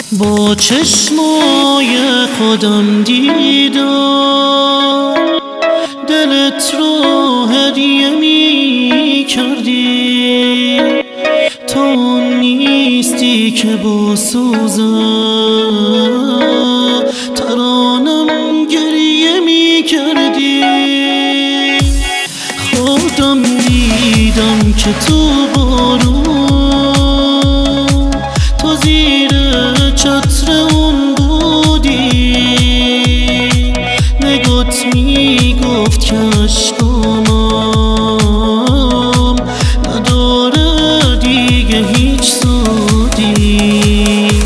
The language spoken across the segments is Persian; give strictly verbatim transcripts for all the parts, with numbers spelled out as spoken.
با چشمای خودم دیدم دلت رو هدیه می کردی، تو نیستی که با سوزم ترانم گریه می کردی. خودم دیدم که تو بارون تو زیر چتر اون بودی، نگات میگفت که عشقامم نداره دیگه هیچ سودی.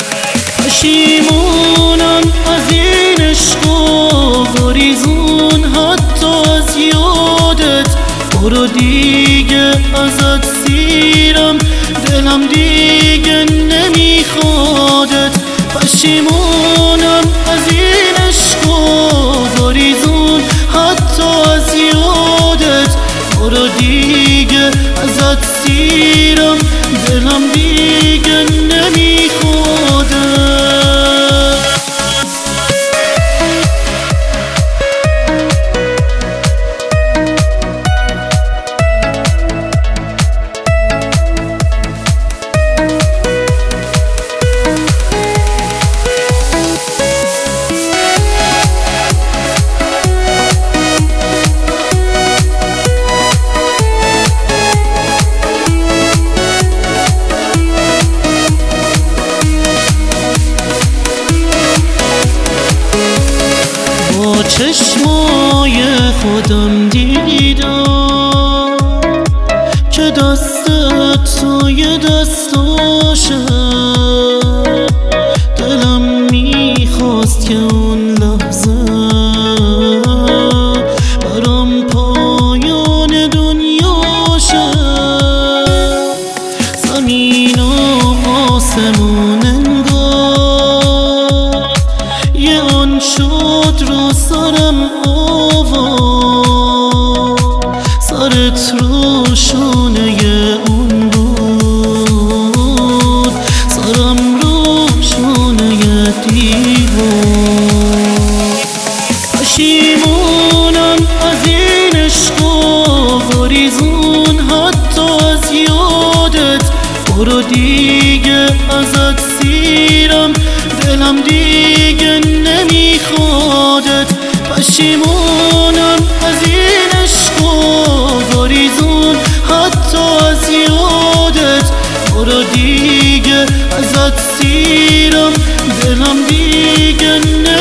پشیمونم از این عشق و گریزون حتی از یادت، برو دیگه ازت سیرم دلم دیگه نمیخوادت. پشیمونم از این عشق و گریزون حتی از یادت، برو دیگه ازت سیرم دلم دیگه نمیخوادت. با چشمای خودم دیدم که دستت توی دستاشه، دلم میخواست که اون لحظه برام پایان دنیاشه. زمین و آسمون انگار یه آن شد رو سرم آوا، سرت روشونه اون بود، سرم روشونه دیوار. پشیمونم از این عشق و گریزون حتی از یادت، برو دیگه ازت سیرم دلم دیگه نمیخوادت. پشیمونم از این عشق و گریزون حتی از یادت، برو دیگه ازت سیرم دلم دیگه نمیخوادت.